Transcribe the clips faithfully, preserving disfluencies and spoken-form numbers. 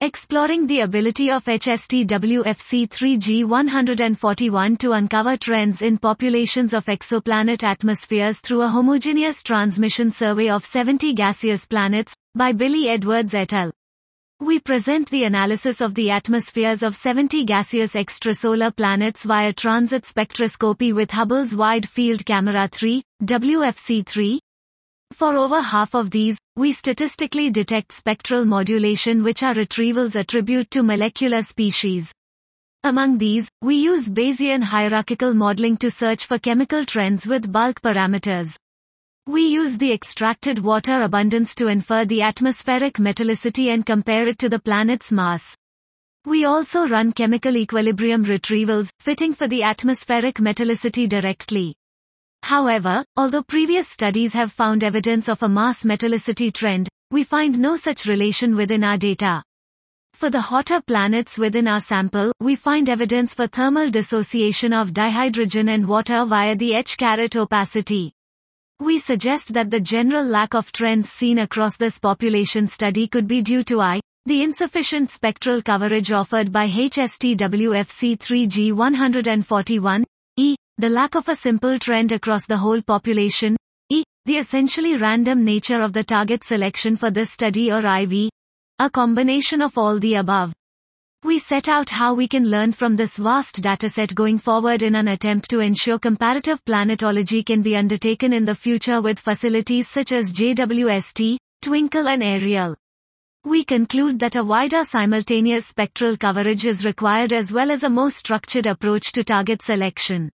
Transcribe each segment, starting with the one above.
Exploring the ability of H S T W F C three G one forty-one to uncover trends in populations of exoplanet atmospheres through a homogeneous transmission survey of seventy gaseous planets, by Billy Edwards et al. We present the analysis of the atmospheres of seventy gaseous extrasolar planets via transit spectroscopy with Hubble's Wide Field Camera three, W F C three. For over half of these, we statistically detect spectral modulation which our retrievals attribute to molecular species. Among these, we use Bayesian hierarchical modeling to search for chemical trends with bulk parameters. We use the extracted water abundance to infer the atmospheric metallicity and compare it to the planet's mass. We also run chemical equilibrium retrievals, fitting for the atmospheric metallicity directly. However, although previous studies have found evidence of a mass metallicity trend, we find no such relation within our data. For the hotter planets within our sample, we find evidence for thermal dissociation of dihydrogen and water via the H-caret opacity. We suggest that the general lack of trends seen across this population study could be due to I, the insufficient spectral coverage offered by H S T W F C three G one forty-one, E, the lack of a simple trend across the whole population, E, the essentially random nature of the target selection for this study, or I V, a combination of all the above. We set out how we can learn from this vast dataset going forward in an attempt to ensure comparative planetology can be undertaken in the future with facilities such as J W S T, Twinkle and Ariel. We conclude that a wider simultaneous spectral coverage is required as well as a more structured approach to target selection.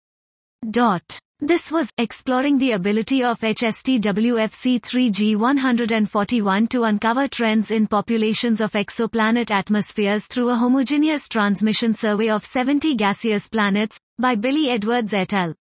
Dot. This was exploring the ability of H S T W F C three G one forty-one to uncover trends in populations of exoplanet atmospheres through a homogeneous transmission survey of seventy gaseous planets, by Billy Edwards et al.